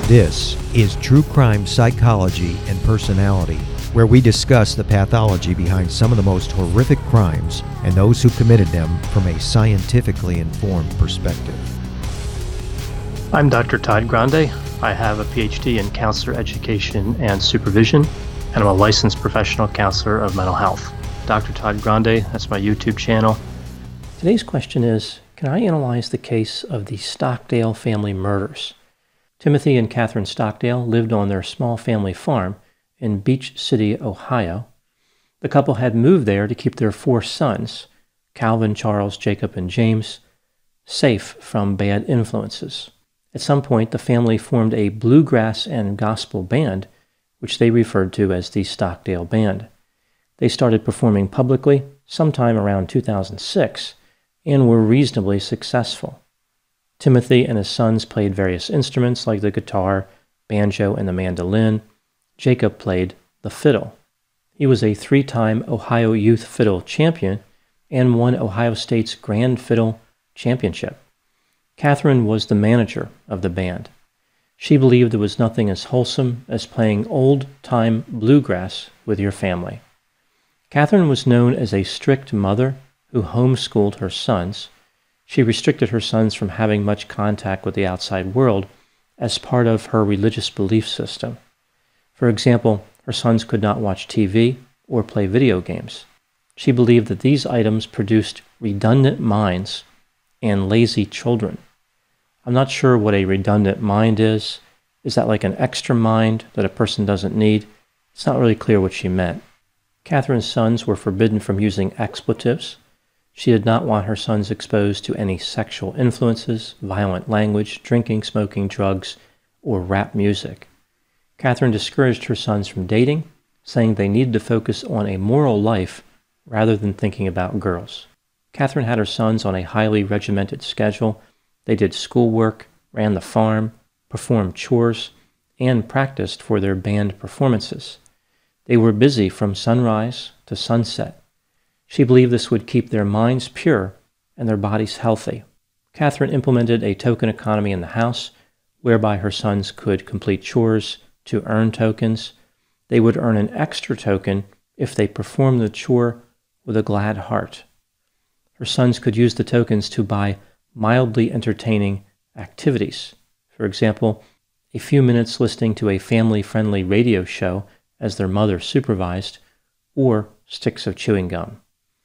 This is True Crime Psychology and Personality, where we discuss the pathology behind some of the most horrific crimes and those who committed them from a scientifically informed perspective. I'm Dr. Todd Grande. I have a PhD in counselor education and supervision, and I'm a licensed professional counselor of mental health. Dr. Todd Grande, that's my YouTube channel. Today's question is, can I analyze the case of the Stockdale family murders? Timothy and Catherine Stockdale lived on their small family farm in Beach City, Ohio. The couple had moved there to keep their 4 sons, Calvin, Charles, Jacob, and James, safe from bad influences. At some point, the family formed a bluegrass and gospel band, which they referred to as the Stockdale Band. They started performing publicly sometime around 2006 and were reasonably successful. Timothy and his sons played various instruments like the guitar, banjo, and the mandolin. Jacob played the fiddle. He was a 3-time Ohio Youth Fiddle Champion and won Ohio State's Grand Fiddle Championship. Catherine was the manager of the band. She believed there was nothing as wholesome as playing old-time bluegrass with your family. Catherine was known as a strict mother who homeschooled her sons. She restricted her sons from having much contact with the outside world as part of her religious belief system. For example, her sons could not watch TV or play video games. She believed that these items produced redundant minds and lazy children. I'm not sure what a redundant mind is. Is that like an extra mind that a person doesn't need? It's not really clear what she meant. Catherine's sons were forbidden from using expletives. She did not want her sons exposed to any sexual influences, violent language, drinking, smoking, drugs, or rap music. Catherine discouraged her sons from dating, saying they needed to focus on a moral life rather than thinking about girls. Catherine had her sons on a highly regimented schedule. They did schoolwork, ran the farm, performed chores, and practiced for their band performances. They were busy from sunrise to sunset. She believed this would keep their minds pure and their bodies healthy. Catherine implemented a token economy in the house, whereby her sons could complete chores to earn tokens. They would earn an extra token if they performed the chore with a glad heart. Her sons could use the tokens to buy mildly entertaining activities. For example, a few minutes listening to a family-friendly radio show as their mother supervised, or sticks of chewing gum.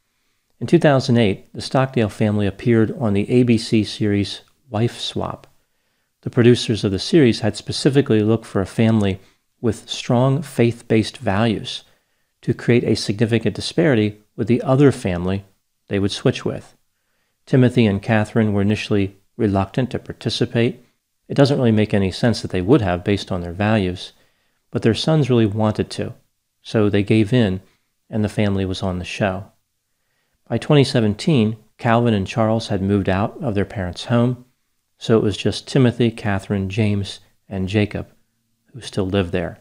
In 2008, the Stockdale family appeared on the ABC series Wife Swap. The producers of the series had specifically looked for a family with strong faith-based values to create a significant disparity with the other family they would switch with. Timothy and Catherine were initially reluctant to participate. It doesn't really make any sense that they would have based on their values, but their sons really wanted to, so they gave in and the family was on the show. By 2017, Calvin and Charles had moved out of their parents' home, so it was just Timothy, Catherine, James, and Jacob who still lived there.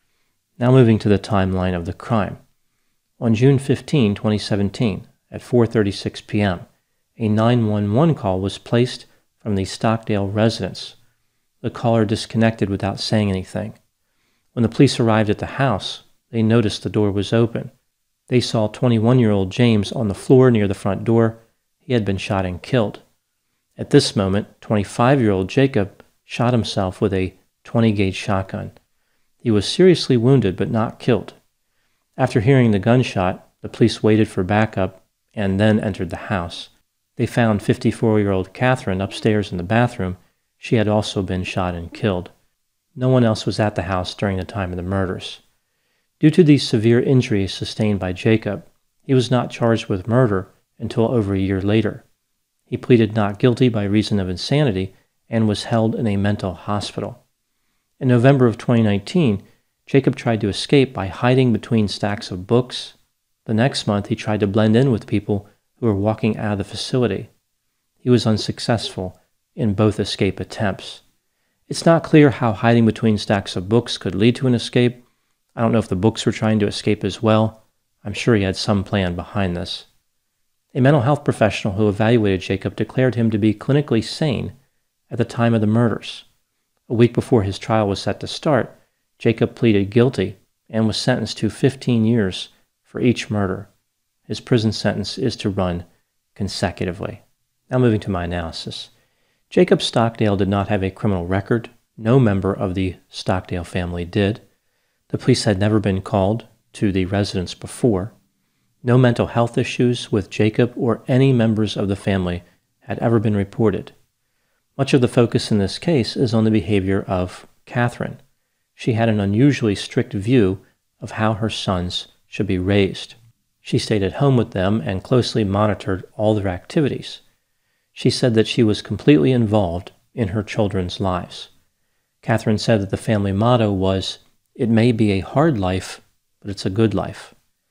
Now moving to the timeline of the crime. On June 15, 2017, at 4:36 p.m., a 911 call was placed from the Stockdale residence. The caller disconnected without saying anything. When the police arrived at the house, they noticed the door was open. They saw 21-year-old James on the floor near the front door. He had been shot and killed. At this moment, 25-year-old Jacob shot himself with a 20-gauge shotgun. He was seriously wounded but not killed. After hearing the gunshot, the police waited for backup and then entered the house. They found 54-year-old Catherine upstairs in the bathroom. She had also been shot and killed. No one else was at the house during the time of the murders. Due to the severe injuries sustained by Jacob, he was not charged with murder until over a year later. He pleaded not guilty by reason of insanity and was held in a mental hospital. In November of 2019, Jacob tried to escape by hiding between stacks of books. The next month, he tried to blend in with people who were walking out of the facility. He was unsuccessful in both escape attempts. It's not clear how hiding between stacks of books could lead to an escape. I don't know if the books were trying to escape as well. I'm sure he had some plan behind this. A mental health professional who evaluated Jacob declared him to be clinically sane at the time of the murders. A week before his trial was set to start, Jacob pleaded guilty and was sentenced to 15 years for each murder. His prison sentence is to run consecutively. Now moving to my analysis. Jacob Stockdale did not have a criminal record. No member of the Stockdale family did. The police had never been called to the residence before. No mental health issues with Jacob or any members of the family had ever been reported. Much of the focus in this case is on the behavior of Catherine. She had an unusually strict view of how her sons should be raised. She stayed at home with them and closely monitored all their activities. She said that she was completely involved in her children's lives. Catherine said that the family motto was, "It may be a hard life, but it's a good life."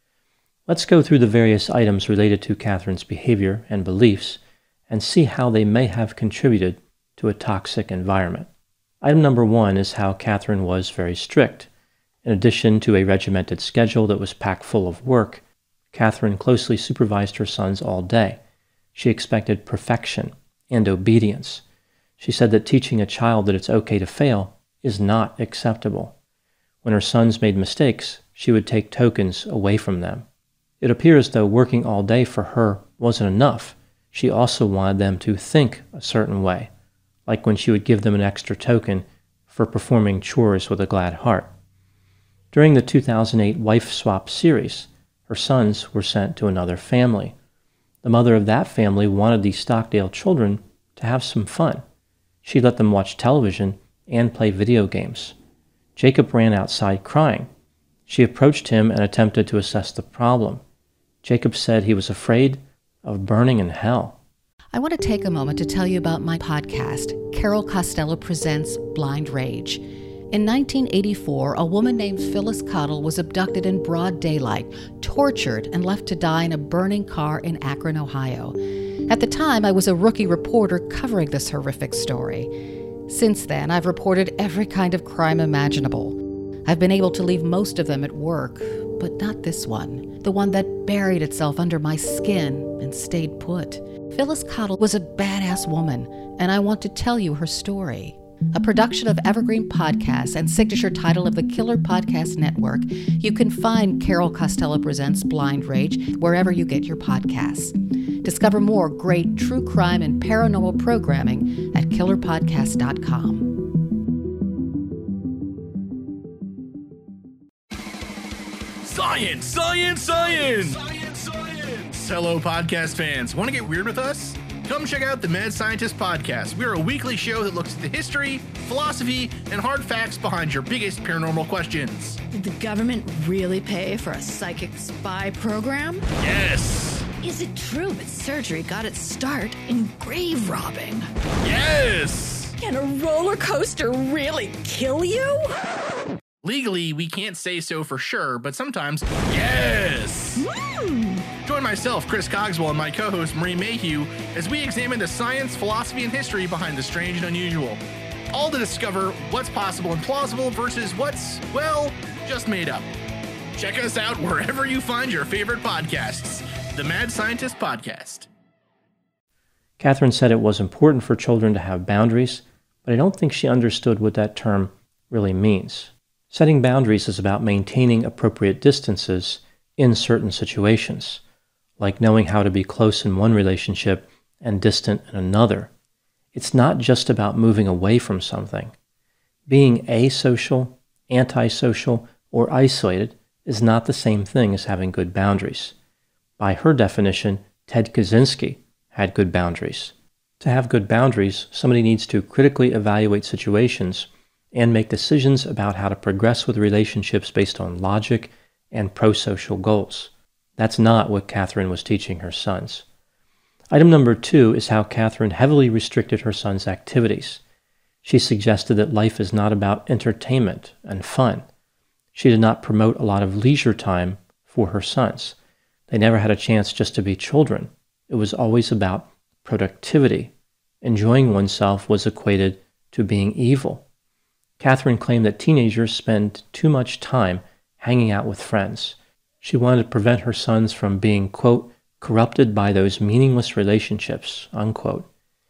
Let's go through the various items related to Catherine's behavior and beliefs and see how they may have contributed to a toxic environment. Item number 1 is how Catherine was very strict. In addition to a regimented schedule that was packed full of work, Catherine closely supervised her sons all day. She expected perfection and obedience. She said that teaching a child that it's okay to fail is not acceptable. When her sons made mistakes, she would take tokens away from them. It appears as though working all day for her wasn't enough. She also wanted them to think a certain way, like when she would give them an extra token for performing chores with a glad heart. During the 2008 Wife Swap series, her sons were sent to another family. The mother of that family wanted the Stockdale children to have some fun. She let them watch television and play video games. Jacob ran outside crying. She approached him and attempted to assess the problem. Jacob said he was afraid of burning in hell. I want to take a moment to tell you about my podcast, Carol Costello Presents Blind Rage. In 1984, a woman named Phyllis Cottle was abducted in broad daylight, tortured, and left to die in a burning car in Akron, Ohio. At the time, I was a rookie reporter covering this horrific story. Since then, I've reported every kind of crime imaginable. I've been able to leave most of them at work, but not this one, the one that buried itself under my skin and stayed put. Phyllis Cottle was a badass woman, and I want to tell you her story. A production of Evergreen Podcasts and signature title of the Killer Podcast Network, you can find Carol Costello Presents Blind Rage wherever you get your podcasts. Discover more great true crime and paranormal programming at killerpodcast.com. Science, science, science! Science, science! Hello, podcast fans. Want to get weird with us? Come check out the Mad Scientist Podcast. We're a weekly show that looks at the history, philosophy, and hard facts behind your biggest paranormal questions. Did the government really pay for a psychic spy program? Yes! Is it true that surgery got its start in grave robbing? Yes! Can a roller coaster really kill you? Legally, we can't say so for sure, but sometimes, yes! Join myself, Chris Cogswell, and my co-host, Marie Mayhew, as we examine the science, philosophy, and history behind the strange and unusual. All to discover what's possible and plausible versus what's, well, just made up. Check us out wherever you find your favorite podcasts. The Mad Scientist Podcast. Catherine said it was important for children to have boundaries, but I don't think she understood what that term really means. Setting boundaries is about maintaining appropriate distances in certain situations, like knowing how to be close in one relationship and distant in another. It's not just about moving away from something. Being asocial, antisocial, or isolated is not the same thing as having good boundaries. By her definition, Ted Kaczynski had good boundaries. To have good boundaries, somebody needs to critically evaluate situations and make decisions about how to progress with relationships based on logic and pro-social goals. That's not what Catherine was teaching her sons. Item number 2 is how Catherine heavily restricted her sons' activities. She suggested that life is not about entertainment and fun. She did not promote a lot of leisure time for her sons. They never had a chance just to be children. It was always about productivity. Enjoying oneself was equated to being evil. Catherine claimed that teenagers spend too much time hanging out with friends. She wanted to prevent her sons from being, quote, corrupted by those meaningless relationships, unquote.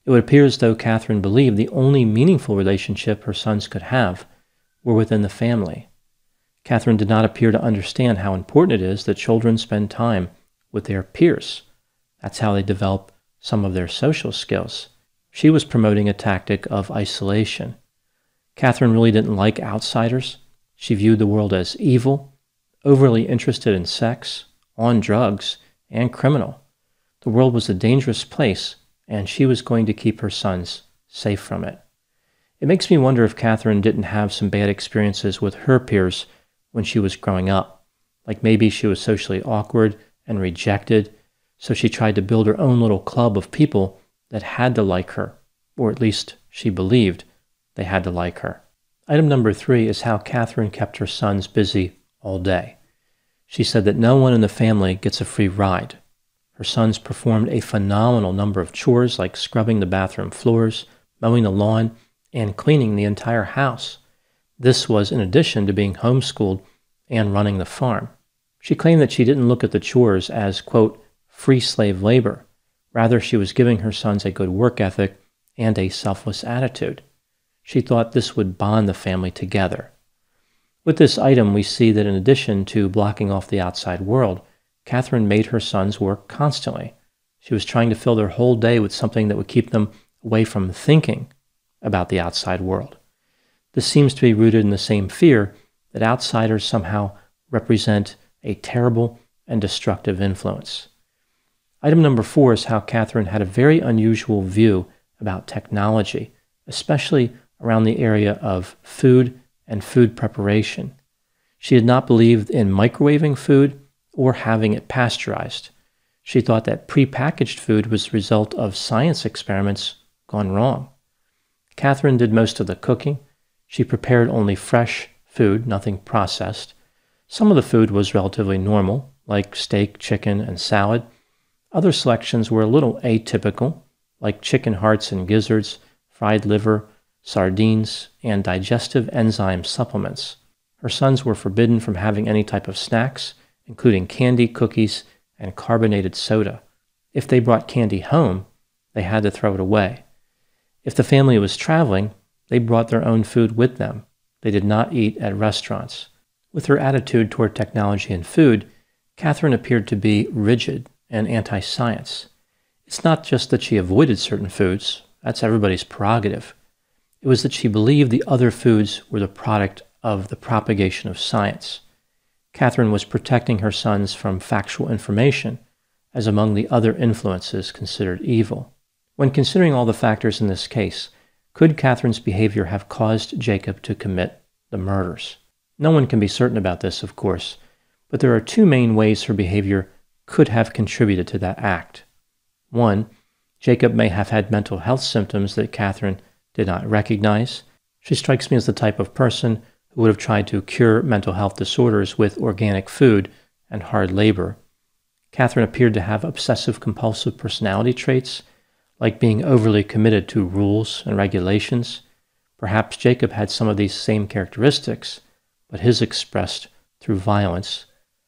It would appear as though Catherine believed the only meaningful relationship her sons could have were within the family. Catherine did not appear to understand how important it is that children spend time with their peers. That's how they develop some of their social skills. She was promoting a tactic of isolation. Catherine really didn't like outsiders. She viewed the world as evil, overly interested in sex, on drugs, and criminal. The world was a dangerous place, and she was going to keep her sons safe from it. It makes me wonder if Catherine didn't have some bad experiences with her peers when she was growing up. Like maybe she was socially awkward and rejected, so she tried to build her own little club of people that had to like her, or at least she believed they had to like her. Item number 3 is how Catherine kept her sons busy all day. She said that no one in the family gets a free ride. Her sons performed a phenomenal number of chores like scrubbing the bathroom floors, mowing the lawn, and cleaning the entire house. This was in addition to being homeschooled and running the farm. She claimed that she didn't look at the chores as, quote, free slave labor. Rather, she was giving her sons a good work ethic and a selfless attitude. She thought this would bond the family together. With this item, we see that in addition to blocking off the outside world, Catherine made her sons work constantly. She was trying to fill their whole day with something that would keep them away from thinking about the outside world. This seems to be rooted in the same fear that outsiders somehow represent a terrible and destructive influence. Item number 4 is how Catherine had a very unusual view about technology, especially around the area of food and food preparation. She did not believe in microwaving food or having it pasteurized. She thought that prepackaged food was the result of science experiments gone wrong. Catherine did most of the cooking. She prepared only fresh food, nothing processed. Some of the food was relatively normal, like steak, chicken, and salad. Other selections were a little atypical, like chicken hearts and gizzards, fried liver, sardines, and digestive enzyme supplements. Her sons were forbidden from having any type of snacks, including candy, cookies, and carbonated soda. If they brought candy home, they had to throw it away. If the family was traveling, they brought their own food with them. They did not eat at restaurants. With her attitude toward technology and food, Catherine appeared to be rigid and anti-science. It's not just that she avoided certain foods. That's everybody's prerogative. It was that she believed the other foods were the product of the propagation of science. Catherine was protecting her sons from factual information as among the other influences considered evil. When considering all the factors in this case, could Catherine's behavior have caused Jacob to commit the murders? No one can be certain about this, of course, but there are two main ways her behavior could have contributed to that act. One, Jacob may have had mental health symptoms that Catherine did not recognize. She strikes me as the type of person who would have tried to cure mental health disorders with organic food and hard labor. Catherine appeared to have obsessive-compulsive personality traits, like being overly committed to rules and regulations. Perhaps Jacob had some of these same characteristics, but his expressed through violence.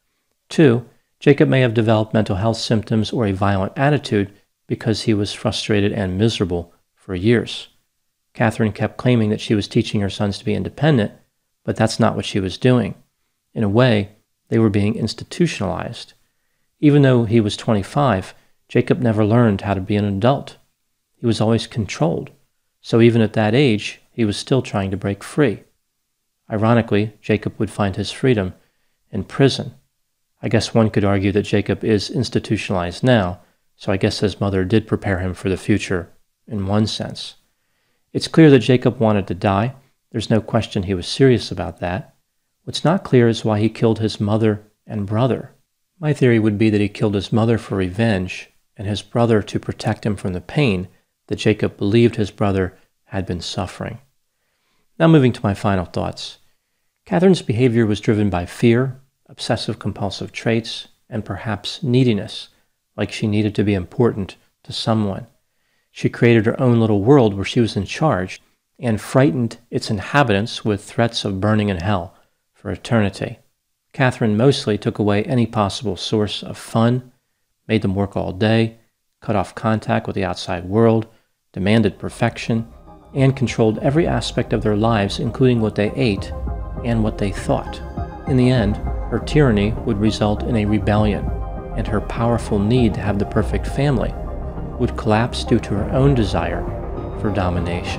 2, Jacob may have developed mental health symptoms or a violent attitude because he was frustrated and miserable for years. Catherine kept claiming that she was teaching her sons to be independent, but that's not what she was doing. In a way, they were being institutionalized. Even though he was 25, Jacob never learned how to be an adult. He was always controlled, so even at that age, he was still trying to break free. Ironically, Jacob would find his freedom in prison. I guess one could argue that Jacob is institutionalized now, so I guess his mother did prepare him for the future, in one sense. It's clear that Jacob wanted to die. There's no question he was serious about that. What's not clear is why he killed his mother and brother. My theory would be that he killed his mother for revenge and his brother to protect him from the pain that Jacob believed his brother had been suffering. Now moving to my final thoughts. Catherine's behavior was driven by fear, obsessive-compulsive traits, and perhaps neediness, like she needed to be important to someone. She created her own little world where she was in charge and frightened its inhabitants with threats of burning in hell for eternity. Catherine mostly took away any possible source of fun, made them work all day, cut off contact with the outside world, demanded perfection, and controlled every aspect of their lives, including what they ate and what they thought. In the end, her tyranny would result in a rebellion, and her powerful need to have the perfect family would collapse due to her own desire for domination.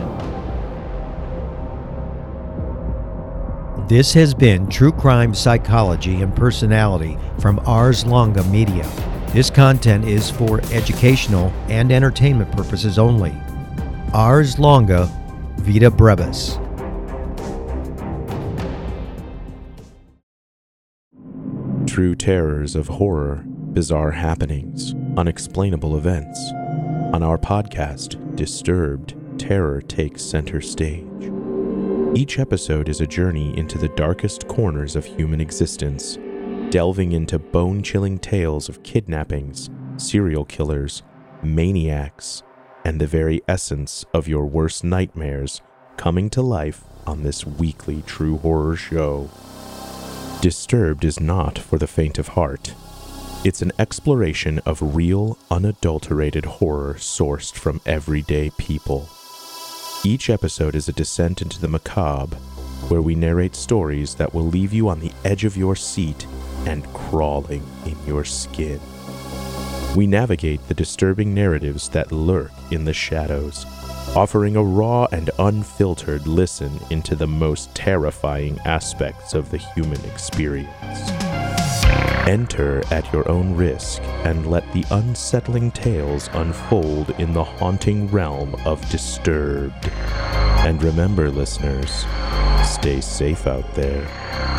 This has been True Crime Psychology and Personality from Ars Longa Media. This content is for educational and entertainment purposes only. Ars Longa, Vita Brevis. True terrors of horror, bizarre happenings, unexplainable events. On our podcast, Disturbed, terror takes center stage. Each episode is a journey into the darkest corners of human existence, delving into bone-chilling tales of kidnappings, serial killers, maniacs, and the very essence of your worst nightmares coming to life on this weekly true horror show. Disturbed is not for the faint of heart. It's an exploration of real, unadulterated horror sourced from everyday people. Each episode is a descent into the macabre, where we narrate stories that will leave you on the edge of your seat and crawling in your skin. We navigate the disturbing narratives that lurk in the shadows, offering a raw and unfiltered listen into the most terrifying aspects of the human experience. Enter at your own risk and let the unsettling tales unfold in the haunting realm of Disturbed. And remember, listeners, stay safe out there.